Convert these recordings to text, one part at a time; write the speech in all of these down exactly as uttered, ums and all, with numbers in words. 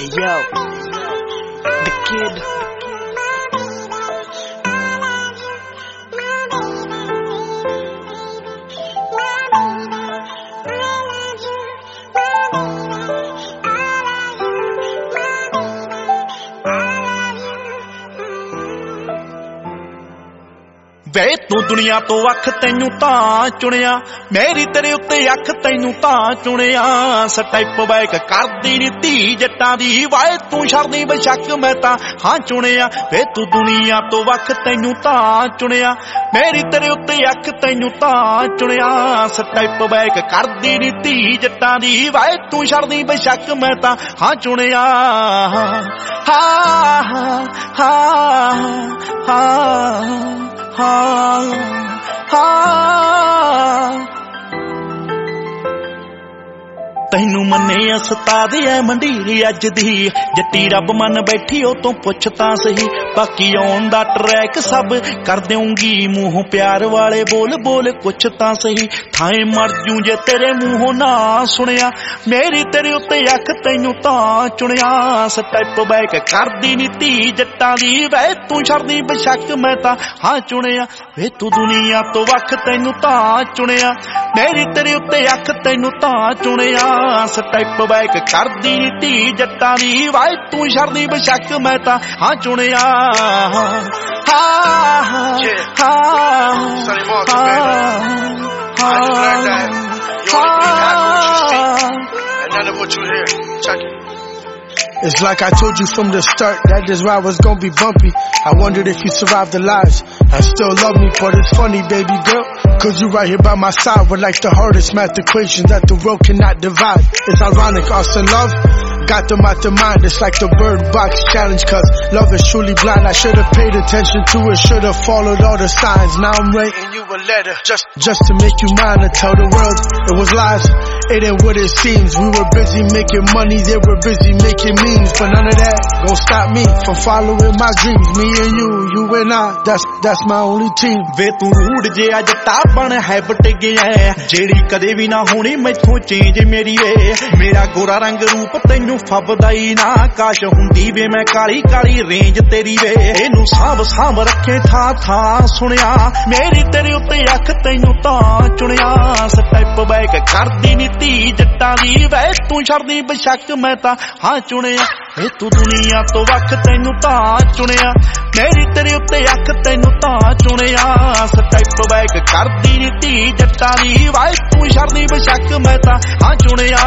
Hey yo, the kid. वे तू दुनिया तो अख तैनू तां चुनिया मेरी तेरे उत्ते अख तैनू तां चुनिया स्टैप बैक करदी नी धी जट्टां दी वाए तू छड़दी बेशक मैं तां हां चुनिया वे तू दुनिया तो अख तैनू तां चुनिया मेरी तेरे उत्ते अख तैनू तां चुनिया स्टैप बैक करदी नी धी जट्टां दी वाए तू छड़दी बेशक मैं तां हां चुनिया हा हा हा हा हाँ हाँ तैनू मन्ने अस्ताद ऐ मंडीरी अज दी जट्टी रब मन बैठी ओ तो पुछ तां सही बाकी ऑन दा ट्रैक सब कर देऊंगी मुंह प्यार वाले बोल बोल कुछ तां सही थाए मर जूं जे तेरे मुंहों ना सुनिया मेरी तेरे उत्ते अख तैनू तां चुनिया स्टैप बैक करदी नी धी जट्टां दी वे तू छड़दी बेशक मैं तां हां चुनिया वे तू दुनिया तो वख तैनू तां चुनिया मेरी तेरे उत्ते अख तैनू तां चुनिया स्टैप बैक करदी नी धी जट्टां दी वाए तू छड़दी बेशक मैं तां हां चुनिया हा हा It's like I told you from the start that this ride was gonna be bumpy. I wondered if you survived the lies and still love me, but it's funny, baby girl, cause you right here by my side with like the hardest math equation that the world cannot divide. It's ironic, us and love got them out the mind. It's like the bird box challenge, cause love is truly blind. I should've paid attention to it, should've followed all the signs. Now I'm writing you a letter just just to make you mine, to tell the world it was lies. It ain't what it seems. We were busy making money, they were busy making memes, but none of that gon' stop me from following my dreams. Me and you, you and I, that's that's my only team. वे तू rude जे अज ताबण habit गया जेड़ी कदे भी ना होनी मैथों change मेरी वे मेरा गोरा रंग रूप तैनू फबदा ही ना काश हुंदी वे मैं काली काली रेंज तेरी वे एनू सांभ सांभ रखे था था सुनिया मेरी तेरे उत्ते अख तैनू तां चुनिया स्टैप बैक करदी नी धी जट्टां दी वे तू छड़दी बेशक मैं तां हां चुनिया वे तू दुनिया तो वख तैनू तां चुनिया मेरी तेरे उत्ते अख तैनू तां चुनिया स्टैप बैक करदी नी धी जट्टां दी वाए तू छड़दी बेशक मैं तां हां चुनिया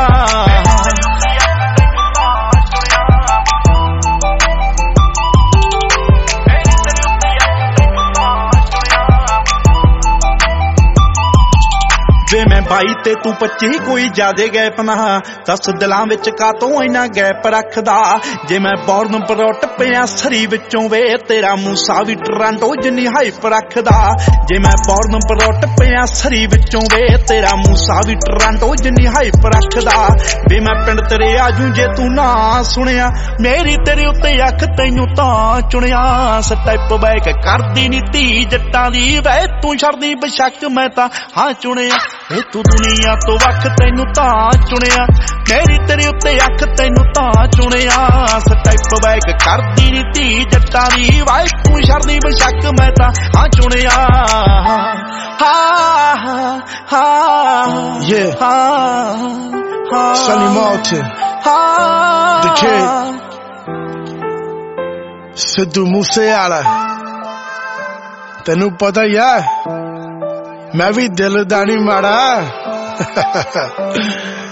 वे मैं बाई ते तू पच्ची कोई ज्यादा गैप ना दस दिलां विच कातों इन्ना गैप रखदा जे मैं बॉर्न बरोट पिया सरी विचों वे तेरा मूसा भी टोरंटो जिन्नी हाइप रखदा जे मैं बॉर्न बरोट पिया सरी विचों वे तेरा मूसा भी टोरंटो जिन्नी हाइप रखदा वे मैं पिंड तेरे आजू जे तू ना सुनिया मेरी तेरे उत्ते अख तैनू तां चुनिया स्टैप बैक करदी नी धी जट्टां दी वे तू छड़दी बेशक मैं तां हां चुनिया वे तू दुनिया तो वख तैनू तां चुनिया मेरी तेरे उत्ते अख तैनू तां चुनिया स्टैप बैक करदी नी धी जट्टां दी वाए तू छड़दी बेशक मैं तां हां चुनिया हा हा yeah हा हा Sonny Martin, हा the kid, Sidhu Moosewala. ਤੈਨੂੰ ਪਤਾ ਹੀ ਆ मैं भी दिल दा नहीं माड़ा